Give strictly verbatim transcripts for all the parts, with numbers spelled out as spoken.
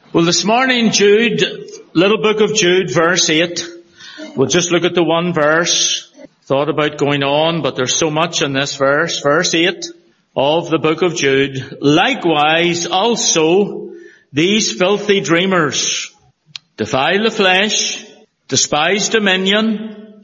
Well, this morning, Jude, little book of Jude, verse eight. We'll just look at the one verse. Thought about going on, but there's so much in this verse. Verse eight of the book of Jude. Likewise, also, these filthy dreamers defile the flesh, despise dominion,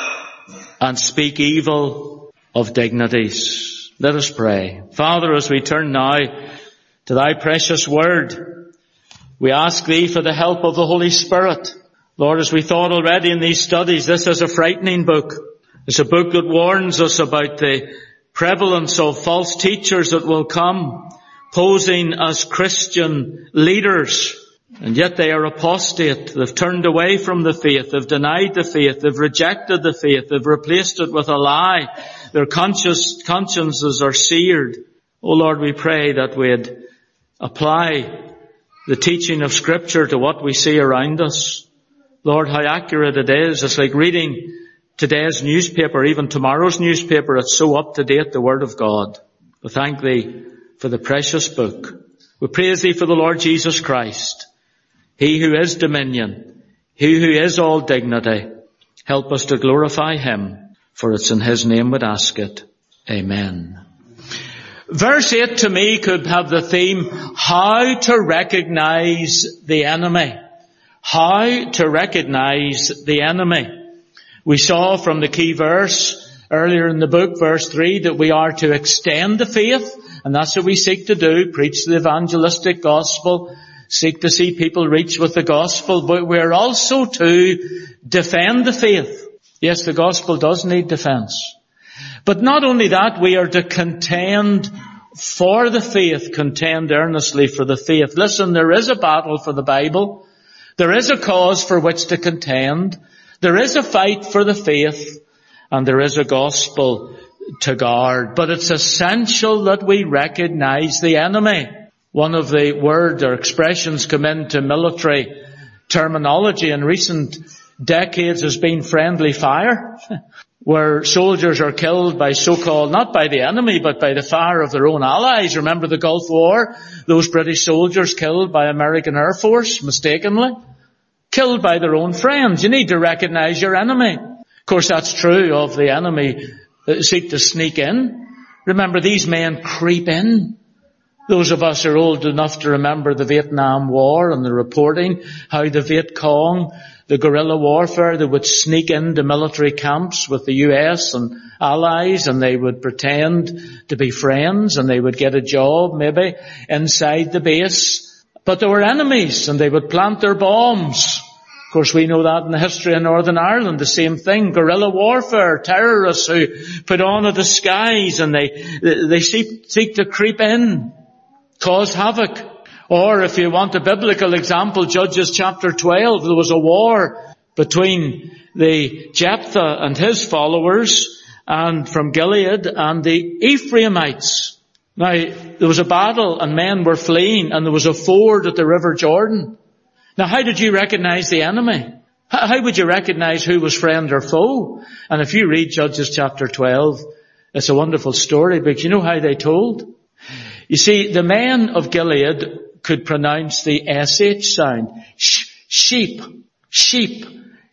and speak evil of dignities. Let us pray. Father, as we turn now to thy precious word, we ask thee for the help of the Holy Spirit. Lord, as we thought already in these studies, this is a frightening book. It's a book that warns us about the prevalence of false teachers that will come, posing as Christian leaders. And yet they are apostate. They've turned away from the faith. They've denied the faith. They've rejected the faith. They've replaced it with a lie. Their conscious, consciences are seared. Oh Lord, we pray that we'd apply the teaching of Scripture to what we see around us. Lord, how accurate it is. It's like reading today's newspaper, even tomorrow's newspaper. It's so up to date, the Word of God. We thank thee for the precious book. We praise thee for the Lord Jesus Christ, he who is dominion, he who is all dignity. Help us to glorify him, for it's in his name we'd ask it. Amen. Verse eight to me could have the theme, how to recognize the enemy. How to recognize the enemy. We saw from the key verse earlier in the book, verse three, that we are to extend the faith, and that's what we seek to do, preach the evangelistic gospel, seek to see people reach with the gospel, but we're also to defend the faith. Yes, the gospel does need defense. But not only that, we are to contend for the faith, contend earnestly for the faith. Listen, there is a battle for the Bible. There is a cause for which to contend. There is a fight for the faith, and there is a gospel to guard. But it's essential that we recognize the enemy. One of the words or expressions come into military terminology in recent decades has been friendly fire, where soldiers are killed by so-called, not by the enemy, but by the fire of their own allies. Remember the Gulf War? Those British soldiers killed by American Air Force, mistakenly. Killed by their own friends. You need to recognize your enemy. Of course, that's true of the enemy that seek to sneak in. Remember, these men creep in. Those of us are old enough to remember the Vietnam War and the reporting, how the Viet Cong, the guerrilla warfare, they would sneak into military camps with the U S and allies, and they would pretend to be friends, and they would get a job maybe inside the base. But they were enemies, and they would plant their bombs. Of course, we know that in the history of Northern Ireland, the same thing. Guerrilla warfare, terrorists who put on a disguise, and they, they seek, seek to creep in, cause havoc. Or if you want a biblical example, Judges chapter twelve, there was a war between the Jephthah and his followers, and from Gilead, and the Ephraimites. Now, there was a battle and men were fleeing, and there was a ford at the River Jordan. Now, how did you recognize the enemy? How would you recognize who was friend or foe? And if you read Judges chapter twelve, it's a wonderful story, because you know how they told? You see, the men of Gilead could pronounce the S H sound. Sh- sheep, sheep,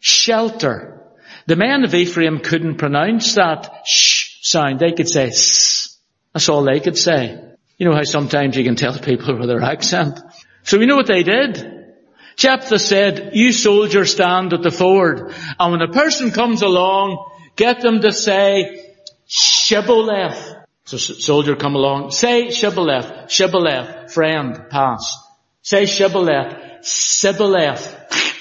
shelter. The men of Ephraim couldn't pronounce that sh sound. They could say s. That's all they could say. You know how sometimes you can tell people with their accent. So you know what they did? Jephthah said, you soldiers stand at the ford, and when a person comes along, get them to say Shibboleth. So soldier come along, say Shibboleth, Shibboleth, friend, pass. Say Shibboleth, Sibboleth.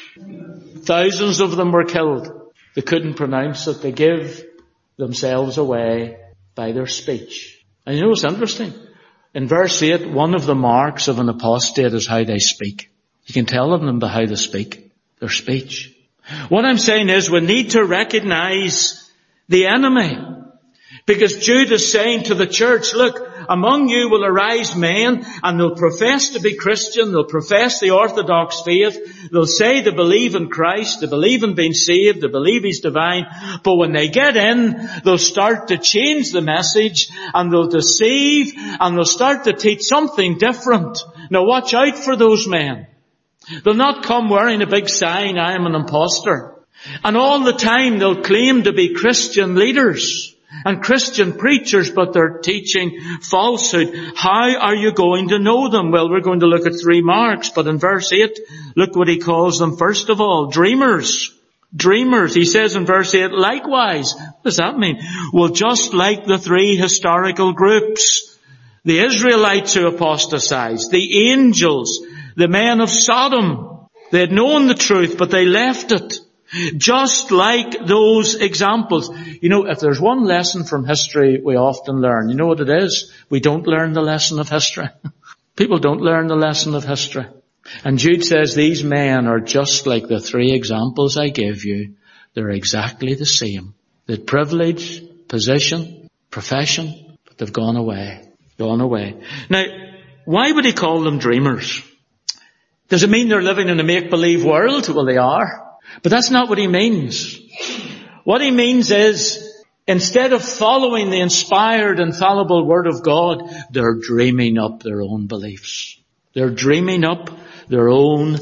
Thousands of them were killed. They couldn't pronounce it. They give themselves away by their speech. And you know what's interesting? In verse eight, one of the marks of an apostate is how they speak. You can tell them by how they speak, their speech. What I'm saying is we need to recognize the enemy. Because Jude is saying to the church, look, among you will arise men, and they'll profess to be Christian, they'll profess the Orthodox faith, they'll say they believe in Christ, they believe in being saved, they believe He's divine, but when they get in, they'll start to change the message, and they'll deceive, and they'll start to teach something different. Now watch out for those men. They'll not come wearing a big sign, I am an imposter. And all the time they'll claim to be Christian leaders and Christian preachers, but they're teaching falsehood. How are you going to know them? Well, we're going to look at three marks, but in verse eight, look what he calls them first of all. Dreamers. Dreamers. He says in verse eight, likewise. What does that mean? Well, just like the three historical groups, the Israelites who apostatized, the angels, the men of Sodom, they had known the truth, but they left it. Just like those examples. You know, if there's one lesson from history we often learn, you know what it is? We don't learn the lesson of history. People don't learn the lesson of history. And Jude says these men are just like the three examples I gave you. They're exactly the same. They had privilege, position, profession, but they've gone away. Gone away. Now, why would he call them dreamers? Does it mean they're living in a make-believe world? Well, they are. But that's not what he means. What he means is, instead of following the inspired, infallible Word of God, they're dreaming up their own beliefs. They're dreaming up their own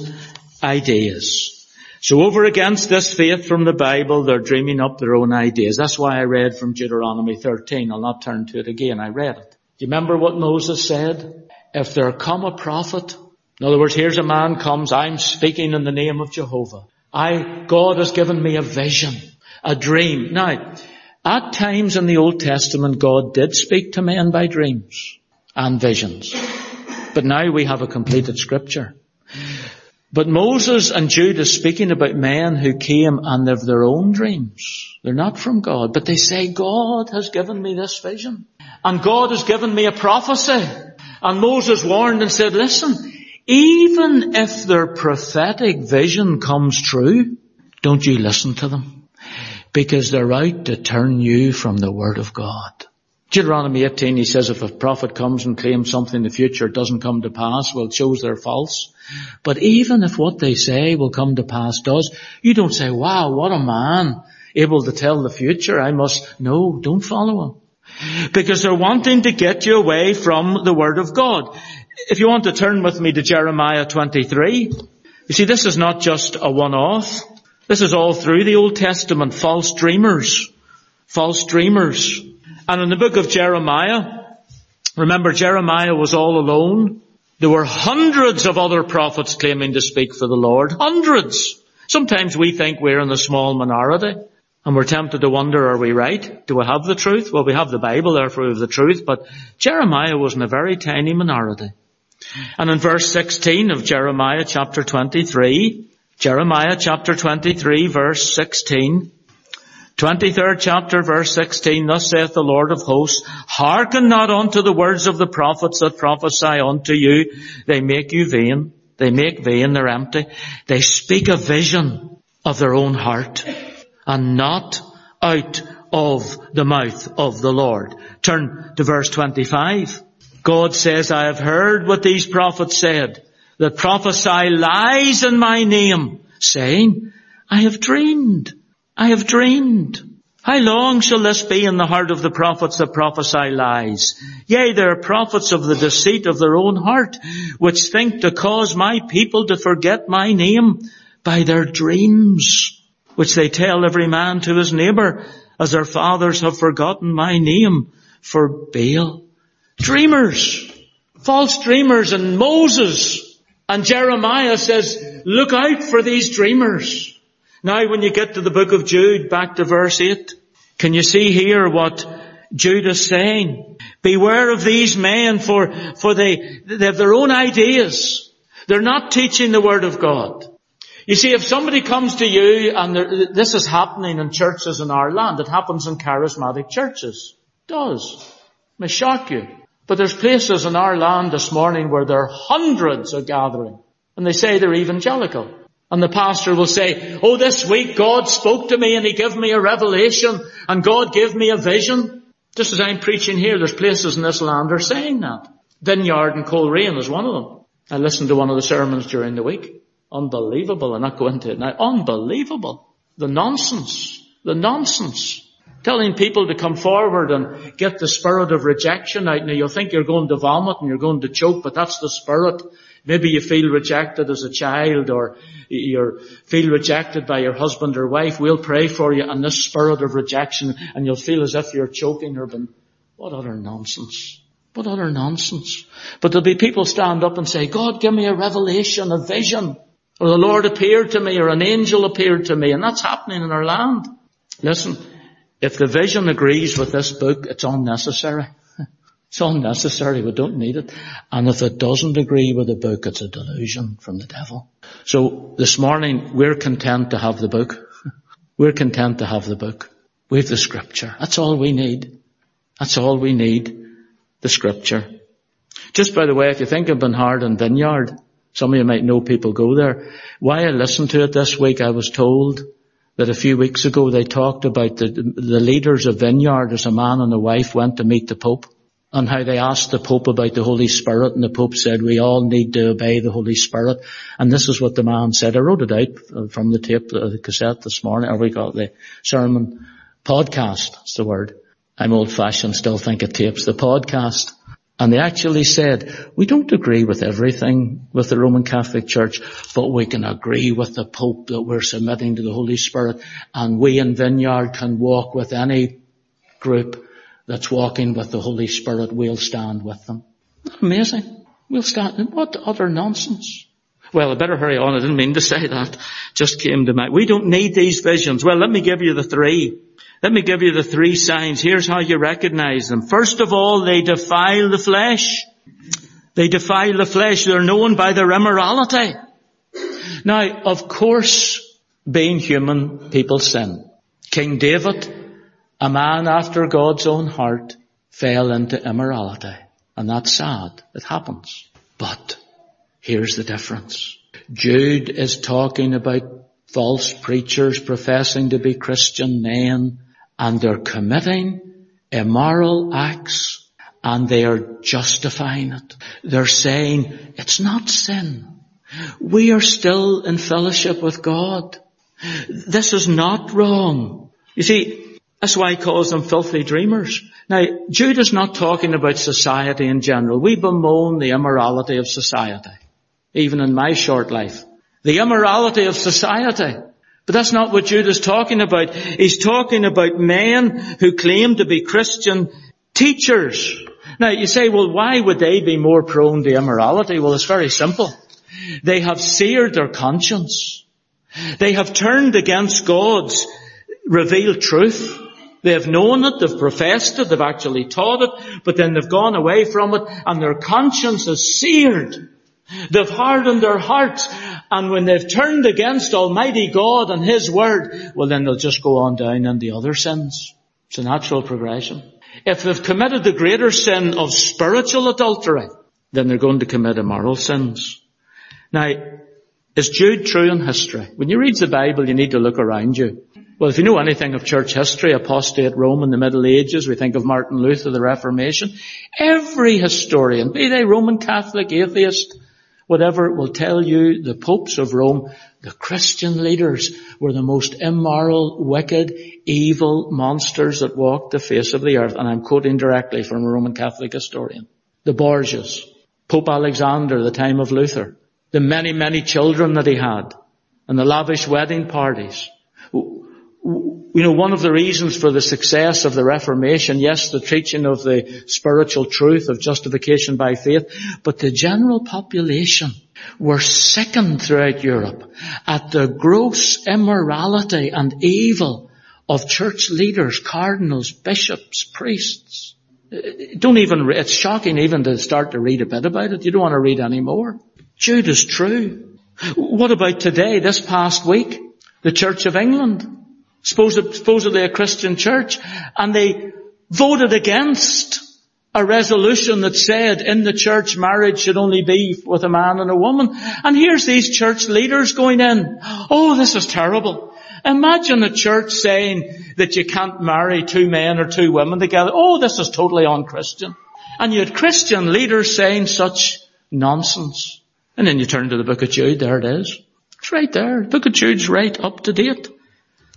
ideas. So over against this faith from the Bible, they're dreaming up their own ideas. That's why I read from Deuteronomy thirteen. I'll not turn to it again. I read it. Do you remember what Moses said? If there come a prophet, in other words, here's a man comes, I'm speaking in the name of Jehovah. I, God has given me a vision, a dream. Now, at times in the Old Testament, God did speak to men by dreams and visions. But now we have a completed scripture. But Moses and Jude are speaking about men who came and have their own dreams. They're not from God, but they say, God has given me this vision. And God has given me a prophecy. And Moses warned and said, listen, even if their prophetic vision comes true, don't you listen to them. Because they're out to turn you from the Word of God. Deuteronomy eighteen, he says, if a prophet comes and claims something in the future, it doesn't come to pass, well, it shows they're false. But even if what they say will come to pass does, you don't say, wow, what a man, able to tell the future. I must, no, don't follow him. Because they're wanting to get you away from the Word of God. If you want to turn with me to Jeremiah twenty-three, you see, this is not just a one-off. This is all through the Old Testament. False dreamers. False dreamers. And in the book of Jeremiah, remember Jeremiah was all alone. There were hundreds of other prophets claiming to speak for the Lord. Hundreds. Sometimes we think we're in a small minority. And we're tempted to wonder, are we right? Do we have the truth? Well, we have the Bible, therefore we have the truth. But Jeremiah was in a very tiny minority. And in verse sixteen of Jeremiah chapter twenty-three, Jeremiah chapter twenty-three, verse sixteen, twenty-third chapter, verse sixteen, thus saith the Lord of hosts, hearken not unto the words of the prophets that prophesy unto you. They make you vain. They make vain, they're empty. They speak a vision of their own heart and not out of the mouth of the Lord. Turn to verse twenty-five. God says, I have heard what these prophets said, that prophesy lies in my name, saying, I have dreamed. I have dreamed. How long shall this be in the heart of the prophets that prophesy lies? Yea, they are prophets of the deceit of their own heart, which think to cause my people to forget my name by their dreams, which they tell every man to his neighbor, as their fathers have forgotten my name for Baal. Dreamers, false dreamers, and Moses and Jeremiah says, look out for these dreamers. Now when you get to the book of Jude, back to verse eight, can you see here what Jude is saying? Beware of these men, for, for they, they have their own ideas. They're not teaching the Word of God. You see, if somebody comes to you, and there, this is happening in churches in our land, it happens in charismatic churches. It does. It may shock you. But there's places in our land this morning where there are hundreds are gathering, and they say they're evangelical. And the pastor will say, oh, this week God spoke to me and he gave me a revelation and God gave me a vision. Just as I'm preaching here, there's places in this land that are saying that. Vineyard and Coleraine is one of them. I listened to one of the sermons during the week. Unbelievable. I'm not going into it now. Unbelievable. The nonsense. The nonsense. Telling people to come forward and get the spirit of rejection out. Now you'll think you're going to vomit and you're going to choke, but that's the spirit. Maybe you feel rejected as a child, or you feel rejected by your husband or wife. We'll pray for you and this spirit of rejection, and you'll feel as if you're choking or being, what utter nonsense. What utter nonsense. But there'll be people stand up and say, God, give me a revelation, a vision. Or the Lord appeared to me, or an angel appeared to me. And that's happening in our land. Listen, if the vision agrees with this book, it's unnecessary. It's unnecessary. We don't need it. And if it doesn't agree with the book, it's a delusion from the devil. So this morning, we're content to have the book. We're content to have the book. We have the scripture. That's all we need. That's all we need. The scripture. Just by the way, if you think of Bernard and Vineyard, some of you might know people go there. Why I listened to it this week, I was told that a few weeks ago they talked about the, the leaders of Vineyard, as a man and a wife went to meet the Pope, and how they asked the Pope about the Holy Spirit, and the Pope said, we all need to obey the Holy Spirit. And this is what the man said. I wrote it out from the tape, the cassette this morning, or we got the sermon podcast, that's the word. I'm old-fashioned, still think of tapes, the podcast. And they actually said, we don't agree with everything with the Roman Catholic Church, but we can agree with the Pope that we're submitting to the Holy Spirit, and we in Vineyard can walk with any group that's walking with the Holy Spirit. We'll stand with them. Amazing. We'll stand. What utter nonsense. Well, I better hurry on. I didn't mean to say that. Just came to mind. We don't need these visions. Well, let me give you the three. Let me give you the three signs. Here's how you recognize them. First of all, they defile the flesh. They defile the flesh. They're known by their immorality. Now, of course, being human, people sin. King David, a man after God's own heart, fell into immorality. And that's sad. It happens. But here's the difference. Jude is talking about false preachers professing to be Christian men, and they're committing immoral acts, and they are justifying it. They're saying, it's not sin. We are still in fellowship with God. This is not wrong. You see, that's why he calls them filthy dreamers. Now, Jude is not talking about society in general. We bemoan the immorality of society, even in my short life. The immorality of society. But that's not what Jude is talking about. He's talking about men who claim to be Christian teachers. Now, you say, well, why would they be more prone to immorality? Well, it's very simple. They have seared their conscience. They have turned against God's revealed truth. They have known it, they've professed it, they've actually taught it, but then they've gone away from it, and their conscience is seared. They've hardened their hearts, and when they've turned against Almighty God and His Word, well then they'll just go on down in the other sins. It's a natural progression. If they've committed the greater sin of spiritual adultery, then they're going to commit immoral sins. Now, is Jude true in history? When you read the Bible, you need to look around you. Well, if you know anything of church history, apostate Rome in the Middle Ages, we think of Martin Luther, the Reformation. Every historian, be they Roman Catholic, atheist, whatever, will tell you the popes of Rome, the Christian leaders, were the most immoral, wicked, evil monsters that walked the face of the earth. And I'm quoting directly from a Roman Catholic historian. The Borgias, Pope Alexander, the time of Luther, the many, many children that he had, and the lavish wedding parties. You know, one of the reasons for the success of the Reformation, yes, the teaching of the spiritual truth of justification by faith, but the general population were sickened throughout Europe at the gross immorality and evil of church leaders, cardinals, bishops, priests. Don't even, it's shocking even to start to read a bit about it. You don't want to read any more. Jude is true. What about today, this past week? The Church of England, supposedly a Christian church, and they voted against a resolution that said in the church marriage should only be with a man and a woman. And here's these church leaders going in, oh, this is terrible. Imagine a church saying that you can't marry two men or two women together. Oh, this is totally un-Christian. And you had Christian leaders saying such nonsense. And then you turn to the book of Jude, there it is. It's right there. The book of Jude's right up to date.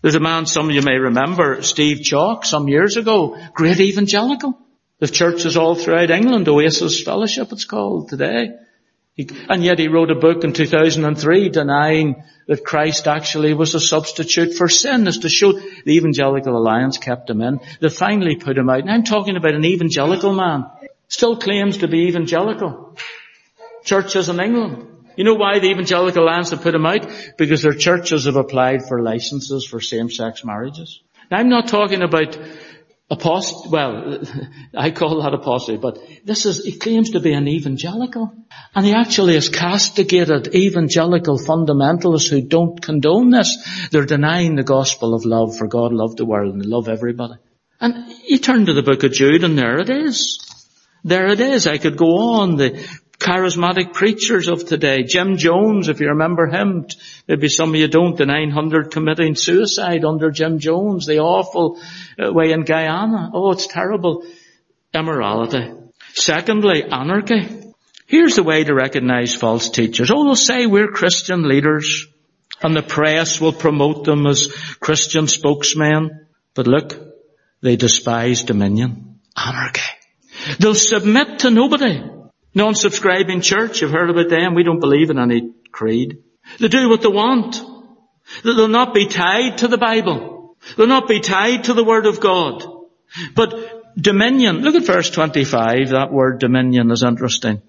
There's a man, some of you may remember, Steve Chalk, some years ago, great evangelical. The churches all throughout England, Oasis Fellowship it's called today. He, and yet he wrote a book in two thousand three denying that Christ actually was a substitute for sin, as to show the Evangelical Alliance kept him in. They finally put him out. And I'm talking about an evangelical man. Still claims to be evangelical. Churches in England. You know why the Evangelical Alliance have put him out? Because their churches have applied for licenses for same-sex marriages. Now I'm not talking about apost, well, I call that apostasy, but this is, he claims to be an evangelical. And he actually has castigated evangelical fundamentalists who don't condone this. They're denying the gospel of love, for God loved the world and love everybody. And you turn to the book of Jude and there it is. There it is. I could go on. The charismatic preachers of today. Jim Jones, if you remember him, maybe some of you don't, the nine hundred committing suicide under Jim Jones, the awful uh, way in Guyana. Oh, it's terrible. Immorality. Secondly, anarchy. Here's the way to recognize false teachers. Oh, they'll say we're Christian leaders and the press will promote them as Christian spokesmen. But look, they despise dominion. Anarchy. They'll submit to nobody. Non-subscribing church, you've heard about them. We don't believe in any creed. They do what they want. They'll not be tied to the Bible. They'll not be tied to the Word of God. But dominion, look at verse twenty-five. That word dominion is interesting.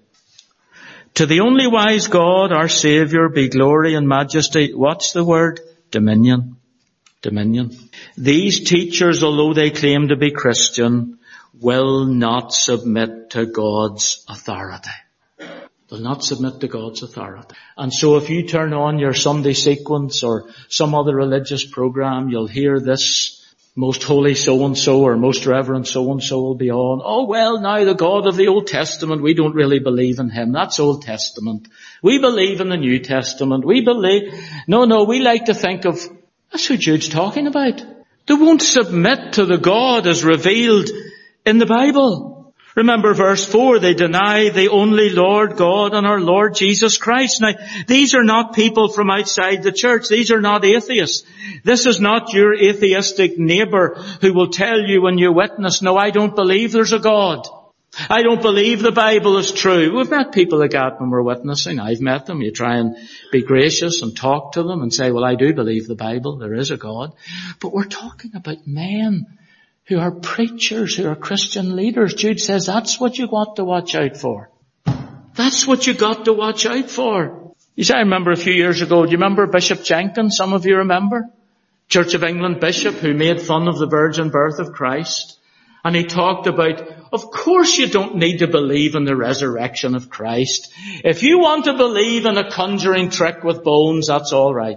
To the only wise God, our Saviour, be glory and majesty. What's the word? Dominion. Dominion. These teachers, although they claim to be Christian, will not submit to God's authority. They'll not submit to God's authority. And so if you turn on your Sunday sequence or some other religious program, you'll hear this most holy so-and-so or most reverend so-and-so will be on. Oh, well, now the God of the Old Testament, we don't really believe in him. That's Old Testament. We believe in the New Testament. We believe, no, no, we like to think of, that's who Jude's talking about. They won't submit to the God as revealed in the Bible. Remember verse four, they deny the only Lord God and our Lord Jesus Christ. Now, these are not people from outside the church. These are not atheists. This is not your atheistic neighbor who will tell you when you witness, no, I don't believe there's a God. I don't believe the Bible is true. We've met people like that when we're witnessing. I've met them. You try and be gracious and talk to them and say, well, I do believe the Bible. There is a God. But we're talking about men who are preachers, who are Christian leaders. Jude says that's what you got to watch out for. That's what you got to watch out for. You see, I remember a few years ago, do you remember Bishop Jenkins? Some of you remember? Church of England bishop who made fun of the virgin birth of Christ. And he talked about, of course you don't need to believe in the resurrection of Christ. If you want to believe in a conjuring trick with bones, that's all right.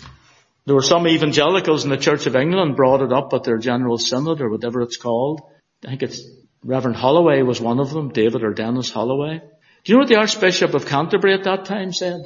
There were some evangelicals in the Church of England brought it up at their General Synod or whatever it's called. I think it's Reverend Holloway was one of them, David or Dennis Holloway. Do you know what the Archbishop of Canterbury at that time said?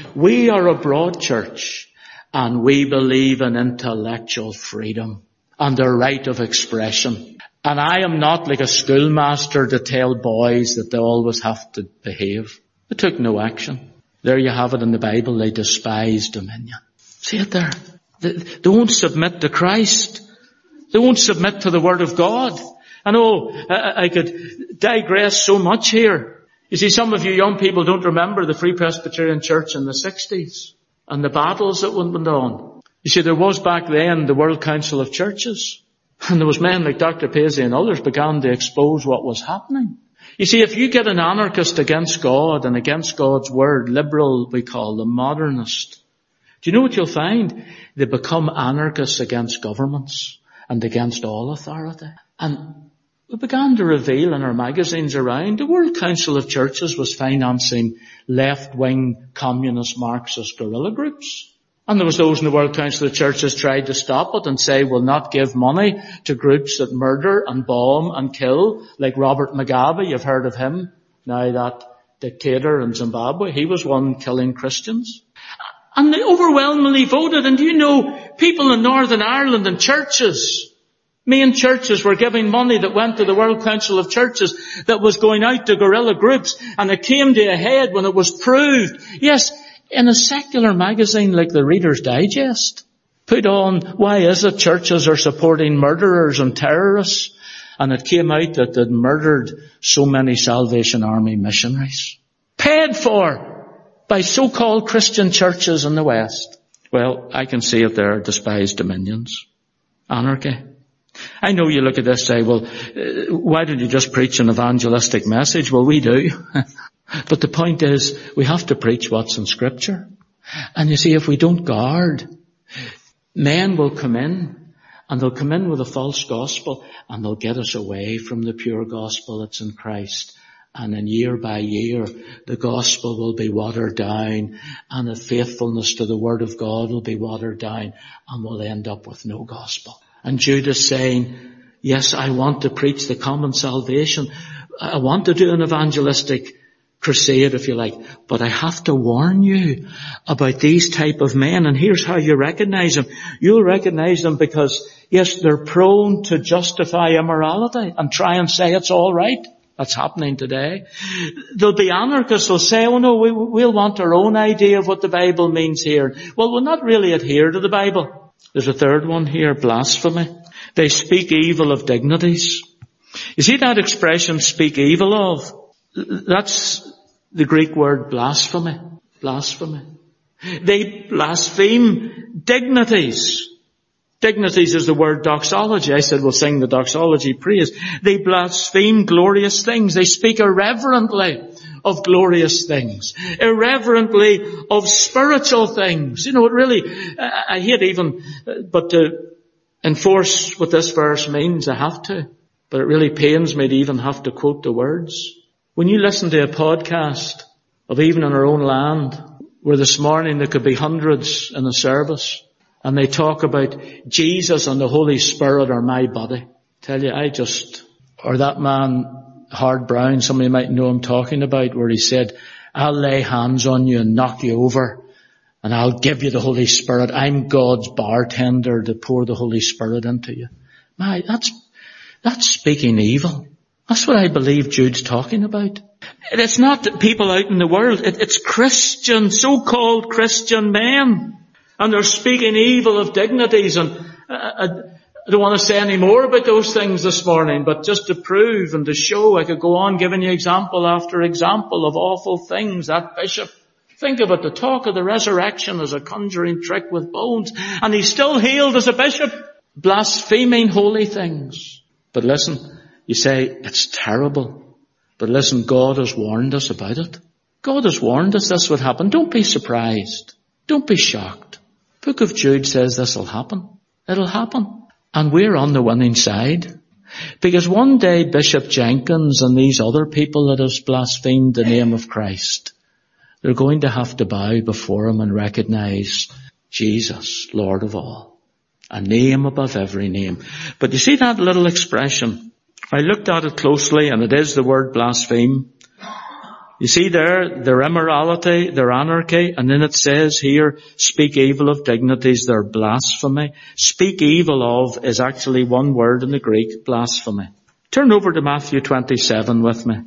We are a broad church and we believe in intellectual freedom and the right of expression. And I am not like a schoolmaster to tell boys that they always have to behave. They took no action. There you have it in the Bible. They despise dominion. See it there. They, they won't submit to Christ. They won't submit to the Word of God. I know I, I could digress so much here. You see, some of you young people don't remember the Free Presbyterian Church in the sixties and the battles that went on. You see, there was back then the World Council of Churches. And there was men like Doctor Paisley and others began to expose what was happening. You see, if you get an anarchist against God and against God's Word, liberal we call them, modernist, do you know what you'll find? They become anarchists against governments and against all authority. And we began to reveal in our magazines around, the World Council of Churches was financing left-wing communist Marxist guerrilla groups. And there was those in the World Council of Churches tried to stop it and say we'll not give money to groups that murder and bomb and kill, like Robert Mugabe. You've heard of him. Now that dictator in Zimbabwe, he was one killing Christians. And they overwhelmingly voted. And do you know, people in Northern Ireland and churches, main churches were giving money that went to the World Council of Churches that was going out to guerrilla groups. And it came to a head when it was proved. Yes, in a secular magazine like the Reader's Digest, Put on, why is it churches are supporting murderers and terrorists? And it came out that they'd murdered so many Salvation Army missionaries. Paid for by so-called Christian churches in the West. Well, I can see it there, despised dominions. Anarchy. I know you look at this and say, well, uh, why don't you just preach an evangelistic message? Well, we do. But the point is, we have to preach what's in Scripture. And you see, if we don't guard, men will come in, and they'll come in with a false gospel, and they'll get us away from the pure gospel that's in Christ. And then year by year, the gospel will be watered down, and the faithfulness to the word of God will be watered down, and we'll end up with no gospel. And Jude is saying, yes, I want to preach the common salvation. I want to do an evangelistic crusade, if you like, but I have to warn you about these type of men. And here's how you recognize them. You'll recognize them because, yes, they're prone to justify immorality and try and say it's all right. That's happening today. There'll be anarchists who'll say, oh no, we, we'll want our own idea of what the Bible means here. Well, we'll not really adhere to the Bible. There's a third one here, blasphemy. They speak evil of dignities. You see that expression, speak evil of? That's the Greek word blasphemy. Blasphemy. They blaspheme dignities. Dignities is the word doxology. I said we'll sing the doxology praise. They blaspheme glorious things. They speak irreverently of glorious things. Irreverently of spiritual things. You know, it really, I hate even, but to enforce what this verse means, I have to. But it really pains me to even have to quote the words. When you listen to a podcast of even in our own land, where this morning there could be hundreds in a service, and they talk about Jesus and the Holy Spirit are my body. Tell you, I just, or that man, Howard Brown, somebody might know him talking about, where he said, I'll lay hands on you and knock you over, and I'll give you the Holy Spirit. I'm God's bartender to pour the Holy Spirit into you. My, that's, that's speaking evil. That's what I believe Jude's talking about. It's not people out in the world. It, it's Christian, so-called Christian men. And they're speaking evil of dignities. And I, I don't want to say any more about those things this morning, but just to prove and to show, I could go on giving you example after example of awful things. That bishop, think about the talk of the resurrection as a conjuring trick with bones. And he's still healed as a bishop, blaspheming holy things. But listen, you say, it's terrible. But listen, God has warned us about it. God has warned us this would happen. Don't be surprised. Don't be shocked. Book of Jude says this will happen. It'll happen. And we're on the winning side. Because one day Bishop Jenkins and these other people that have blasphemed the name of Christ, they're going to have to bow before him and recognize Jesus, Lord of all. A name above every name. But you see that little expression? I looked at it closely, and it is the word blaspheme. You see there, their immorality, their anarchy, and then it says here, speak evil of dignities, their blasphemy. Speak evil of is actually one word in the Greek, blasphemy. Turn over to Matthew twenty-seven with me.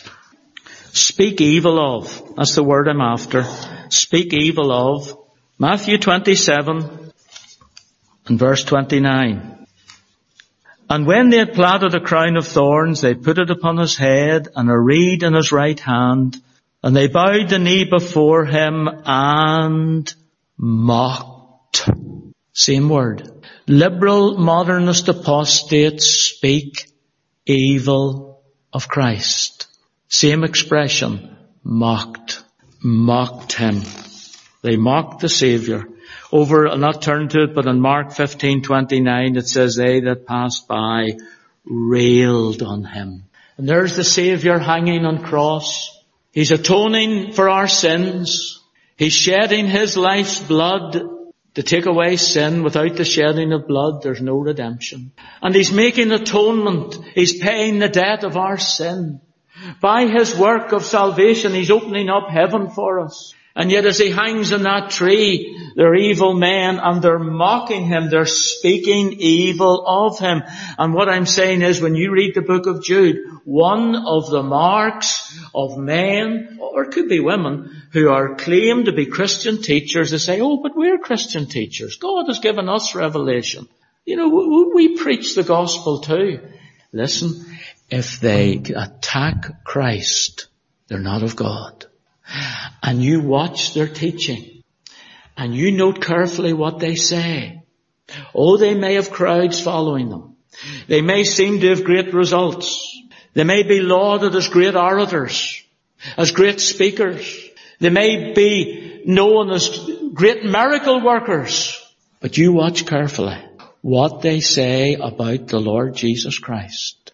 Speak evil of, that's the word I'm after. Speak evil of. Matthew twenty-seven and verse twenty-nine. And when they had platted a crown of thorns, they put it upon his head and a reed in his right hand. And they bowed the knee before him and mocked. Same word. Liberal modernist apostates speak evil of Christ. Same expression. Mocked. Mocked him. They mocked the Saviour. Over, I'll not turn to it, but in Mark fifteen twenty-nine it says, they that passed by railed on him. And there's the Saviour hanging on cross. He's atoning for our sins. He's shedding his life's blood to take away sin. Without the shedding of blood, there's no redemption. And he's making atonement. He's paying the debt of our sin. By his work of salvation, he's opening up heaven for us. And yet as he hangs on that tree, They're evil men and they're mocking him. They're speaking evil of him. And what I'm saying is, when you read the book of Jude, one of the marks of men, or it could be women, who are claimed to be Christian teachers, they say, oh, but we're Christian teachers. God has given us revelation. You know, we, we preach the gospel too. Listen, if they attack Christ, they're not of God. And you watch their teaching, and you note carefully what they say. Oh, they may have crowds following them. They may seem to have great results. They may be lauded as great orators, as great speakers. They may be known as great miracle workers. But you watch carefully what they say about the Lord Jesus Christ.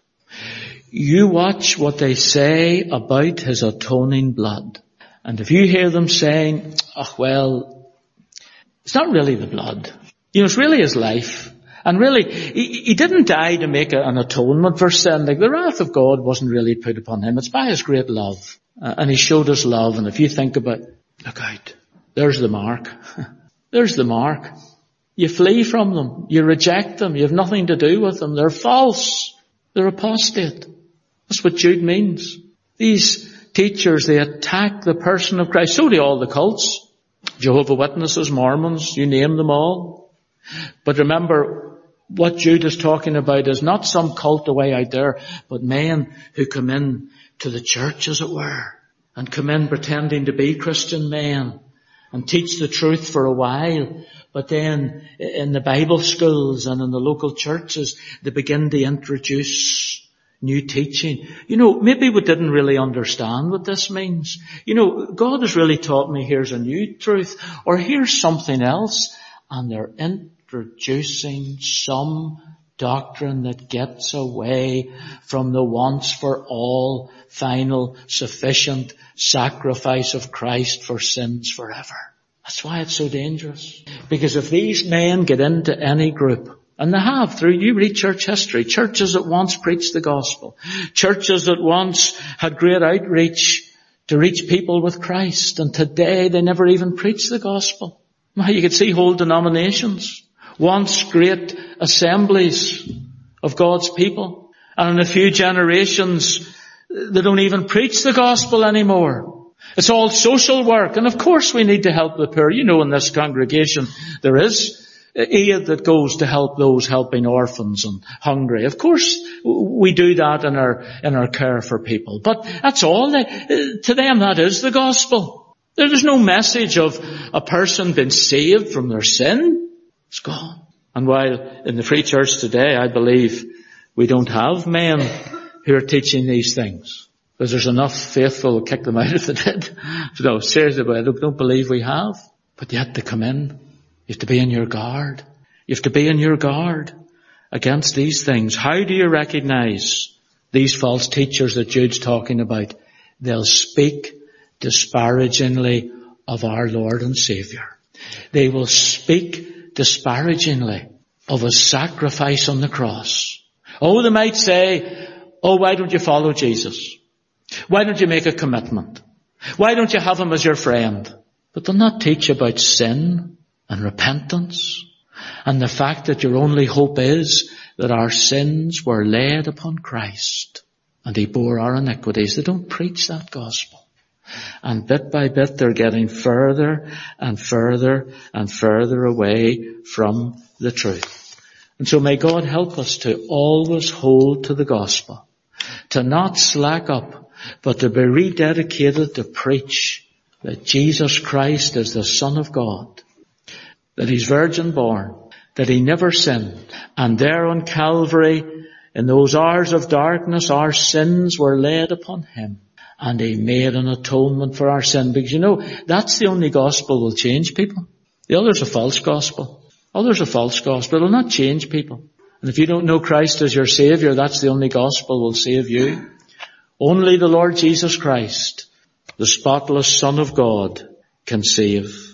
You watch what they say about his atoning blood. And if you hear them saying, oh, well, it's not really the blood. You know, it's really his life. And really, he, he didn't die to make a, an atonement for sin. Like, the wrath of God wasn't really put upon him. It's by his great love. Uh, and he showed us love. And if you think about, look out, there's the mark. There's the mark. You flee from them. You reject them. You have nothing to do with them. They're false. They're apostate. That's what Jude means. These teachers, they attack the person of Christ. So do all the cults. Jehovah's Witnesses, Mormons, you name them all. But remember, what Jude is talking about is not some cult away out there, but men who come in to the church, as it were, and come in pretending to be Christian men and teach the truth for a while. But then in the Bible schools and in the local churches, they begin to introduce new teaching. You know, maybe we didn't really understand what this means. You know, God has really taught me here's a new truth, or here's something else, and they're introducing some doctrine that gets away from the once for all, final, sufficient sacrifice of Christ for sins forever. That's why it's so dangerous. Because if these men get into any group, and they have through, you read church history, churches that once preached the gospel, churches that once had great outreach to reach people with Christ, and today they never even preach the gospel. Now you could see whole denominations, once great assemblies of God's people, and in a few generations they don't even preach the gospel anymore. It's all social work, and of course we need to help the poor. You know, in this congregation there is aid that goes to help those helping orphans and hungry. Of course, we do that in our in our care for people. But that's all. They, to them, that is the gospel. There's no message of a person being saved from their sin. It's gone. And while in the free church today, I believe we don't have men who are teaching these things, because there's enough faithful who kick them out if they did. No, seriously, but I don't believe we have. But yet they come in. You have to be on your guard. You have to be on your guard against these things. How do you recognize these false teachers that Jude's talking about? They'll speak disparagingly of our Lord and Savior. They will speak disparagingly of His sacrifice on the cross. Oh, they might say, oh, why don't you follow Jesus? Why don't you make a commitment? Why don't you have Him as your friend? But they'll not teach about sin and repentance, and the fact that your only hope is that our sins were laid upon Christ and He bore our iniquities. They don't preach that gospel. And bit by bit they're getting further and further and further away from the truth. And so may God help us to always hold to the gospel, to not slack up, but to be rededicated to preach that Jesus Christ is the Son of God, that He's virgin born, that He never sinned. And there on Calvary, in those hours of darkness, our sins were laid upon Him. And He made an atonement for our sin. Because you know, that's the only gospel will change people. The other's a false gospel. Others a false gospel. It will not change people. And if you don't know Christ as your Saviour, that's the only gospel will save you. Only the Lord Jesus Christ, the spotless Son of God, can save.